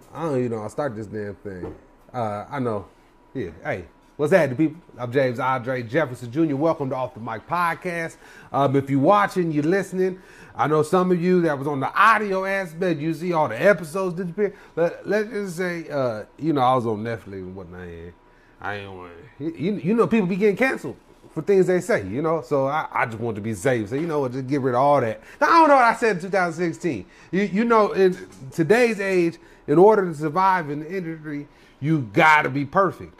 I don't even know. I start this damn thing. I know. Yeah. Hey, what's happening, people? I'm James Andre Jefferson Jr. Welcome to Off the Mic Podcast. If you're watching, you're listening. I know some of you that was on the audio aspect. You see all the episodes disappear. Let's just say, I was on Netflix and whatnot. I ain't want. You know, people be getting canceled for things they say, so I just want to be safe. So, just get rid of all that. Now, I don't know what I said in 2016. In today's age, in order to survive in the industry, you gotta be perfect.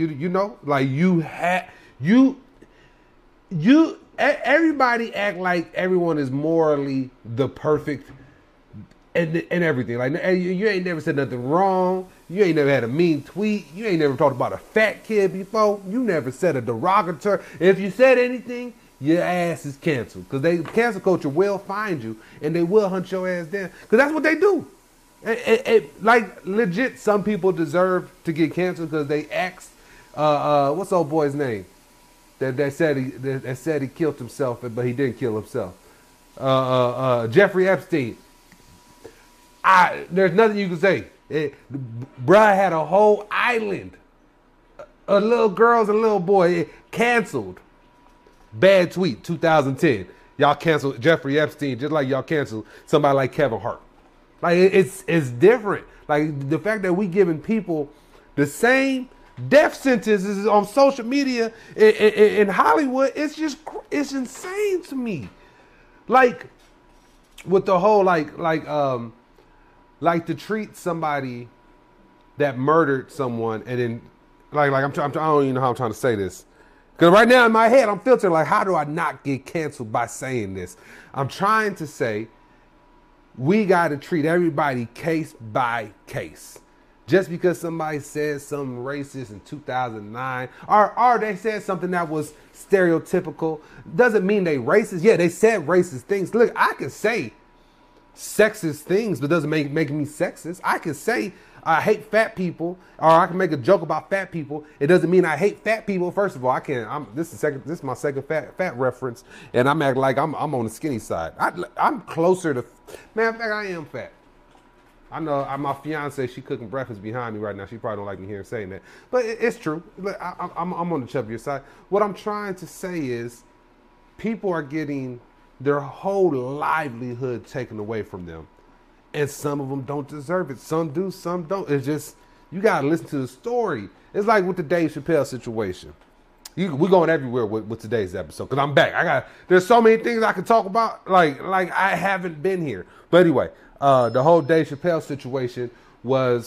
Everybody act like everyone is morally the perfect and everything. Like, you ain't never said nothing wrong. You ain't never had a mean tweet. You ain't never talked about a fat kid before. You never said a derogatory. If you said anything, your ass is canceled. Because cancel culture will find you and they will hunt your ass down. Because that's what they do. Like, legit, some people deserve to get canceled because they asked, what's old boy's name? That said he killed himself, but he didn't kill himself. Jeffrey Epstein. There's nothing you can say. Bruh had a whole island of little girls and little boy canceled. Bad tweet, 2010. Y'all canceled Jeffrey Epstein just like y'all canceled somebody like Kevin Hart. Like, it's different. Like, the fact that we giving people the same death sentences on social media in Hollywood, it's insane to me. Like, with the whole like to treat somebody that murdered someone and then I don't even know how I'm trying to say this. Because right now in my head, I'm filtering, like, how do I not get canceled by saying this? I'm trying to say we got to treat everybody case by case. Just because somebody said something racist in 2009 or they said something that was stereotypical doesn't mean they racist. Yeah, they said racist things. Look, I can say sexist things, but it doesn't make me sexist. I can say I hate fat people, or I can make a joke about fat people. It doesn't mean I hate fat people. First of all, I can't. This is my second fat reference, and I'm acting like I'm on the skinny side. I'm closer to. Man, in fact, I am fat. I know my fiance, she cooking breakfast behind me right now. She probably don't like me hearing saying that, but it's true. Look, I'm on the chubbier side. What I'm trying to say is, people are getting their whole livelihood taken away from them. And some of them don't deserve it. Some do, some don't. It's just, you got to listen to the story. It's like with the Dave Chappelle situation. We're going everywhere with today's episode because I'm back. There's so many things I can talk about. Like I haven't been here. But anyway, the whole Dave Chappelle situation was,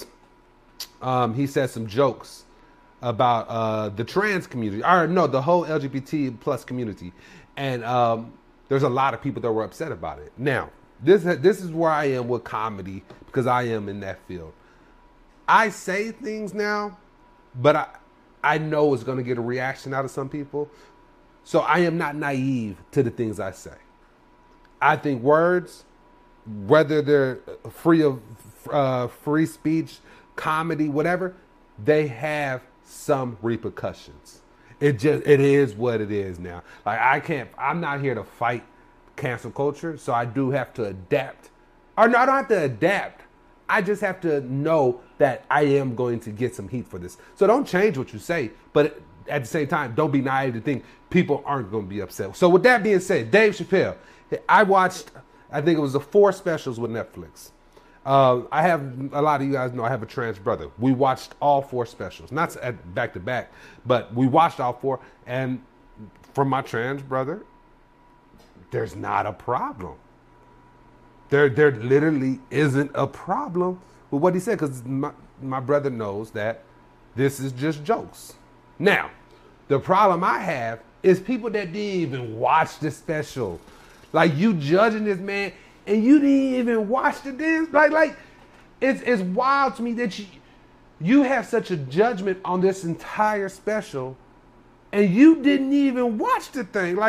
he said some jokes about the trans community. Or no, the whole LGBT plus community. And there's a lot of people that were upset about it. Now, this is where I am with comedy because I am in that field. I say things now, but I know it's going to get a reaction out of some people. So I am not naive to the things I say. I think words, whether they're free of free speech, comedy, whatever, they have some repercussions. It is what it is now. Like, I'm not here to fight cancel culture, so I do have to adapt. Or no, I don't have to adapt. I just have to know that I am going to get some heat for this. So don't change what you say, but at the same time, don't be naive to think people aren't going to be upset. So with that being said, Dave Chappelle, I watched, I think it was the 4 specials with Netflix. I have, a lot of you guys know I have a trans brother. We watched all 4 specials, not back to back, but we watched all 4. And from my trans brother, there's not a problem. There literally isn't a problem with what he said, because my brother knows that this is just jokes. Now, the problem I have is people that didn't even watch the special. Like, you judging this man and you didn't even watch the dance. Like it's wild to me that you have such a judgment on this entire special and you didn't even watch the thing.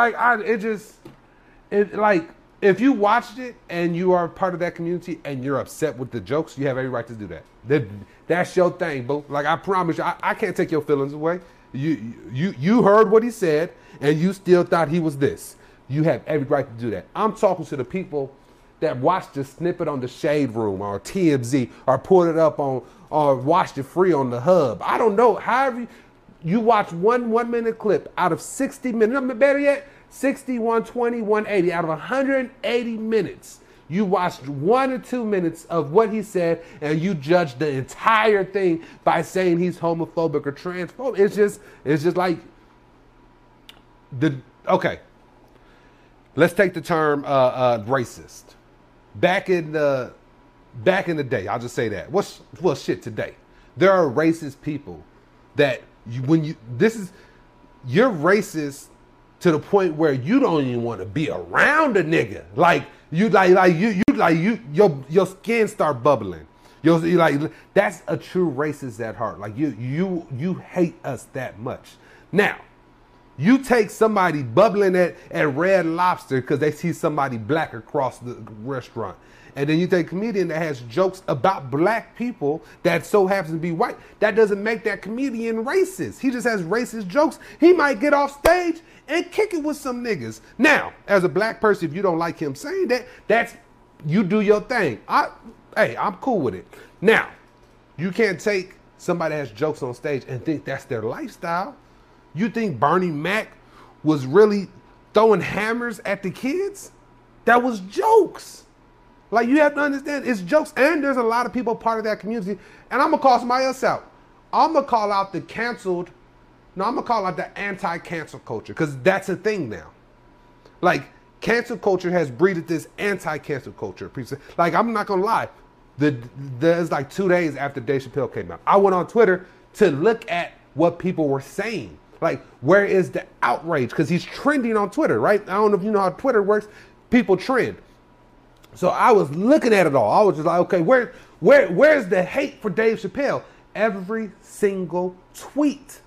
If you watched it and you are part of that community and you're upset with the jokes, you have every right to do that. That's your thing, boo. Like, I promise you, I can't take your feelings away. You heard what he said and you still thought he was this. You have every right to do that. I'm talking to the people that watched the snippet on the Shade Room or TMZ or pulled it up on or watched it free on the Hub. I don't know. However, you watch one 1 minute clip out of 60 minutes, better yet, 60, 120, 180, out of 180 minutes. You watched 1 or 2 minutes of what he said and you judged the entire thing by saying he's homophobic or transphobic. It's just like okay. Let's take the term racist. Back in the day, I'll just say that. Well, shit, today. There are racist people that you're racist to the point where you don't even want to be around a nigga. Like your skin start bubbling. You like, that's a true racist at heart. Like you hate us that much. Now, you take somebody bubbling at Red Lobster because they see somebody black across the restaurant. And then you take a comedian that has jokes about black people that so happens to be white. That doesn't make that comedian racist. He just has racist jokes. He might get off stage and kick it with some niggas. Now, as a black person, if you don't like him saying that, you do your thing. I'm cool with it. Now, you can't take somebody that has jokes on stage and think that's their lifestyle. You think Bernie Mac was really throwing hammers at the kids? That was jokes. Like, you have to understand, it's jokes. And there's a lot of people part of that community. And I'm going to call somebody else out. I'm going to call out the anti-cancel culture, because that's a thing now. Like, cancel culture has breeded this anti-cancel culture. Like, I'm not going to lie. There's like 2 days after Dave Chappelle came out, I went on Twitter to look at what people were saying. Like, where is the outrage? Because he's trending on Twitter, right? I don't know if you know how Twitter works. People trend. So I was looking at it all. I was just like, okay, where's the hate for Dave Chappelle? Every single tweet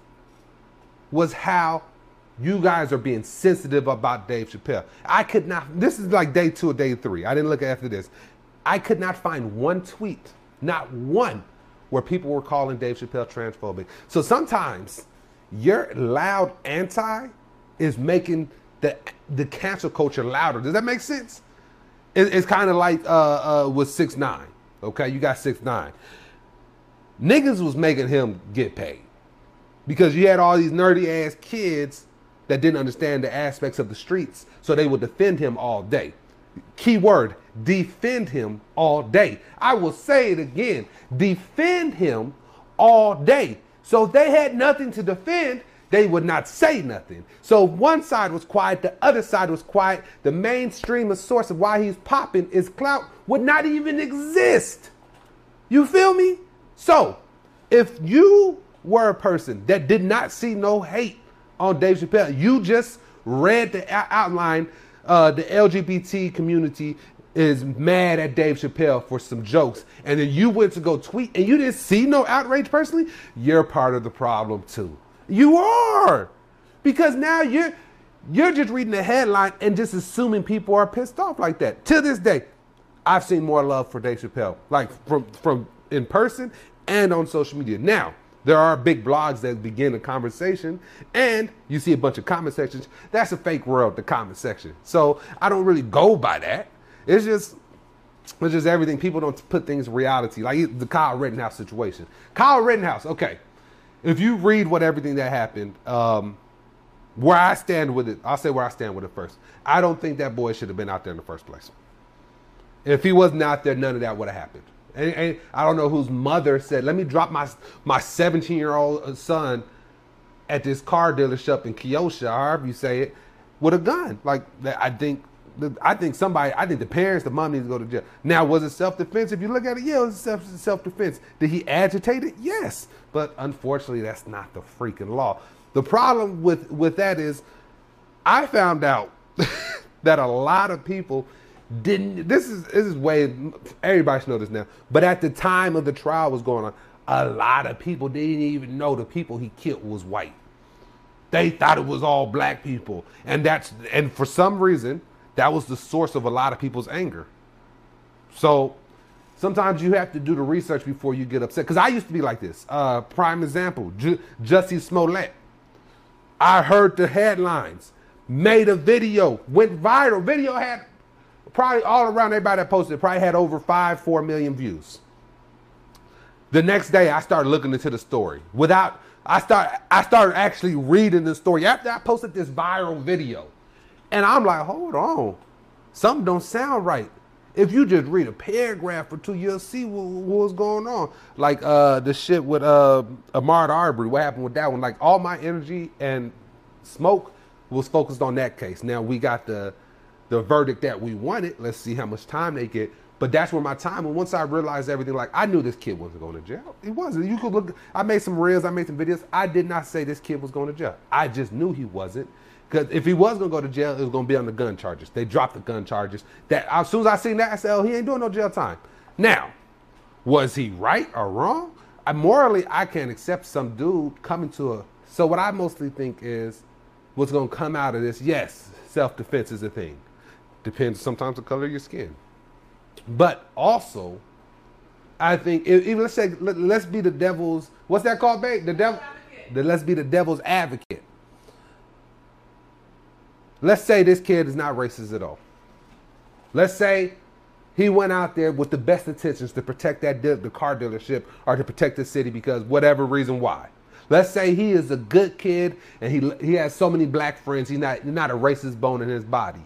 was how you guys are being sensitive about Dave Chappelle. I could not, this is like day 2 or day 3. I didn't look after this. I could not find one tweet, not one, where people were calling Dave Chappelle transphobic. So sometimes your loud anti is making the cancel culture louder. Does that make sense? It's kind of like with 6ix9ine. Okay, you got 6ix9ine. Niggas was making him get paid because you had all these nerdy ass kids that didn't understand the aspects of the streets, so they would defend him all day. Keyword, defend him all day. I will say it again, defend him all day. So if they had nothing to defend, they would not say nothing. So one side was quiet, the other side was quiet. The mainstream source of why he's popping is clout would not even exist. You feel me? So if you were a person that did not see no hate on Dave Chappelle, you just read the outline, the LGBT community is mad at Dave Chappelle for some jokes, and then you went to go tweet and you didn't see no outrage personally, you're part of the problem too. You are. Because now you're just reading the headline and just assuming people are pissed off like that. To this day, I've seen more love for Dave Chappelle, like from in person and on social media. Now, there are big blogs that begin a conversation and you see a bunch of comment sections. That's a fake world, the comment section. So I don't really go by that. It's just everything. People don't put things in reality. Like the Kyle Rittenhouse situation. Kyle Rittenhouse, okay. If you read everything that happened, where I stand with it, I'll say where I stand with it first. I don't think that boy should have been out there in the first place. If he wasn't out there, none of that would have happened. And I don't know whose mother said, let me drop my 17-year-old son at this car dealership in Keosha, however you say it, with a gun. Like, I think the parents, the mom needs to go to jail. Now, was it self-defense? If you look at it, yeah, it was self-defense. Did he agitate it? Yes. But unfortunately, that's not the freaking law. The problem with that is I found out that a lot of people didn't, this is way, everybody should know this now, but at the time of the trial was going on, a lot of people didn't even know the people he killed was white. They thought it was all black people. And for some reason, that was the source of a lot of people's anger. So sometimes you have to do the research before you get upset. Because I used to be like this. Prime example, Jussie Smollett. I heard the headlines, made a video, went viral. Video had probably all around everybody that posted it probably had over 4 million views. The next day, I started looking into the story. I started actually reading the story after I posted this viral video. And I'm like, hold on. Something don't sound right. If you just read a paragraph or two, you'll see what's going on. Like the shit with Ahmaud Arbery, what happened with that one? Like all my energy and smoke was focused on that case. Now we got the verdict that we wanted. Let's see how much time they get. But that's where my time, and once I realized everything, like I knew this kid wasn't going to jail. He wasn't. You could look, I made some reels, I made some videos. I did not say this kid was going to jail. I just knew he wasn't. Because if he was going to go to jail, it was going to be on the gun charges. They dropped the gun charges. That as soon as I seen that, I said, oh, he ain't doing no jail time. Now, was he right or wrong? Morally, I can't accept some dude coming to a... So what I mostly think is what's going to come out of this, yes, self-defense is a thing. Depends sometimes the color of your skin. But also, I think, even let's say, let's be the devil's... What's that called, babe? The devil... Let's be the devil's advocate. Let's say this kid is not racist at all. Let's say he went out there with the best intentions to protect the car dealership or to protect the city because whatever reason why. Let's say he is a good kid and he has so many black friends, he's not a racist bone in his body.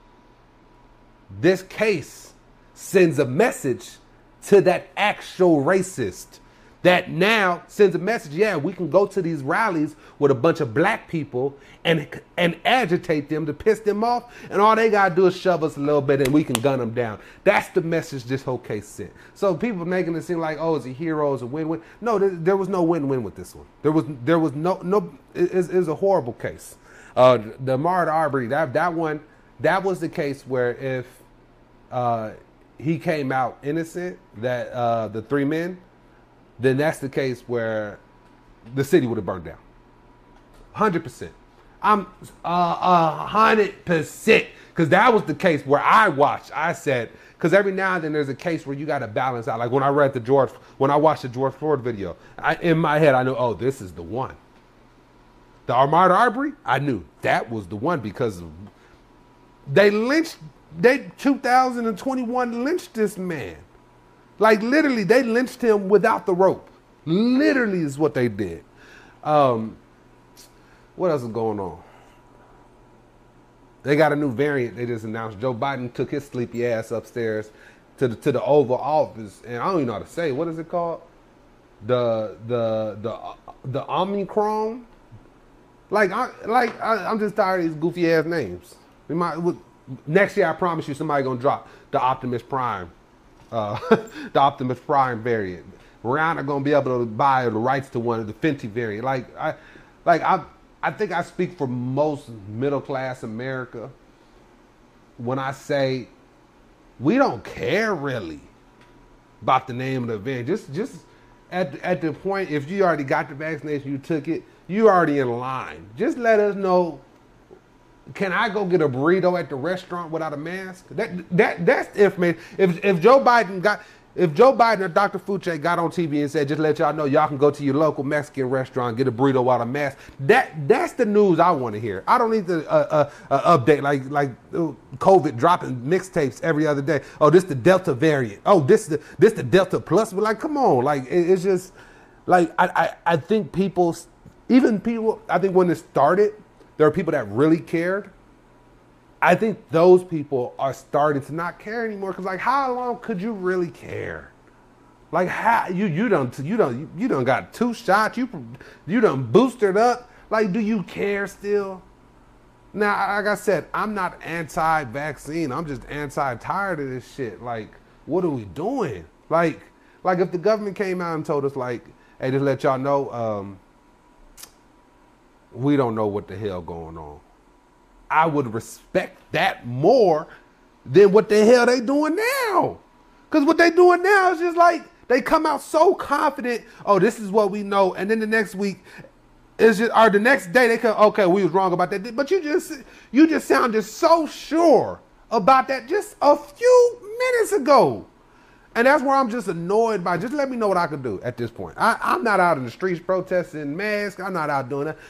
This case sends a message to that actual racist that now sends a message, yeah, we can go to these rallies with a bunch of black people and agitate them to piss them off, and all they gotta do is shove us a little bit and we can gun them down. That's the message this whole case sent. So people making it seem like, oh, it's a hero, it's a win-win. No, there was no win-win with this one. There was no. It's a horrible case. The Ahmaud Arbery, that one, that was the case where if he came out innocent, that the 3 men, then that's the case where the city would have burned down. 100%. I'm 100%. Because that was the case where I watched. I said, because every now and then there's a case where you got to balance out. Like when I watched the George Floyd video, in my head I knew, oh, this is the one. The Ahmaud Arbery, I knew that was the one because they 2021 lynched this man. Like literally, they lynched him without the rope. Literally is what they did. What else is going on? They got a new variant they just announced. Joe Biden took his sleepy ass upstairs to the Oval Office, and I don't even know how to say. What is it called? The Omicron. I'm just tired of these goofy ass names. Next year, I promise you, somebody gonna drop the Optimus Prime. The Optimus Prime variant. Rihanna gonna be able to buy the rights to one of the Fenty variant. I think I speak for most middle class America when I say we don't care really about the name of the event. Just at the point, if you already got the vaccination, you took it, you already in line. Just let us know. Can I go get a burrito at the restaurant without a mask? That's the information. If Joe Biden or Dr. Fauci got on TV and said, just let y'all know y'all can go to your local Mexican restaurant and get a burrito without a mask, that's the news I want to hear. I don't need the update like COVID dropping mixtapes every other day. Oh, this the Delta variant. Oh, this the Delta Plus. But like, come on, like it's just like I think people, I think when it started, there are people that really cared. I think those people are starting to not care anymore. Cause like, how long could you really care? Like, how you done got 2 shots. You done boosted up. Like, do you care still? Now, like I said, I'm not anti-vaccine. I'm just tired of this shit. Like, what are we doing? Like if the government came out and told us, like, hey, just let y'all know, we don't know what the hell going on. I would respect that more than what the hell they doing now. Because what they doing now is just like, they come out so confident, oh, this is what we know. And then the next week, or the next day, they come, okay, we was wrong about that. But you just sounded so sure about that just a few minutes ago. And that's where I'm just annoyed by. Just let me know what I can do at this point. I'm not out in the streets protesting masks. I'm not out doing that.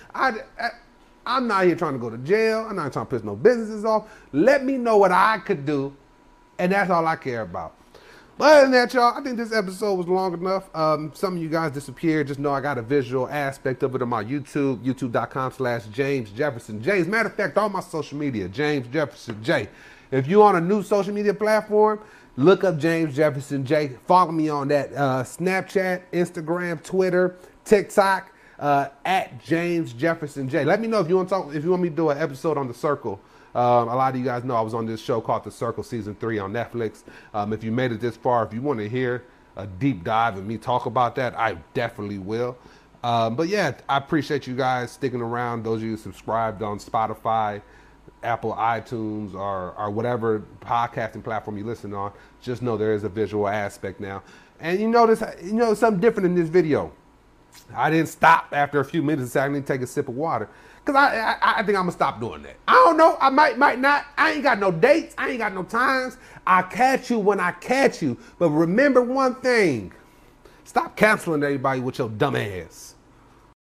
I'm not here trying to go to jail. I'm not trying to piss no businesses off. Let me know what I could do And that's all I care about. But other than that, y'all, I think this episode was long enough. Some of you guys disappeared. Just know I got a visual aspect of it on my YouTube, youtube.com/James Jefferson J. As a matter of fact, all my social media, James Jefferson J. If you're on a new social media platform, look up James Jefferson J. Follow me on that Snapchat, Instagram, Twitter, TikTok, at James Jefferson J. Let me know if you want to talk, if you want me to do an episode on The Circle. A lot of you guys know I was on this show called The Circle Season 3 on Netflix. If you made it this far, if you want to hear a deep dive and me talk about that, I definitely will. But yeah, I appreciate you guys sticking around. Those of you subscribed on Spotify, Apple, iTunes, or whatever podcasting platform you listen on, just know there is a visual aspect now. And you notice something different in this video. I didn't stop after a few minutes and say I need to take a sip of water. Because I think I'm going to stop doing that. I don't know. I might not. I ain't got no dates. I ain't got no times. I catch you when I catch you. But remember one thing. Stop canceling everybody with your dumb ass.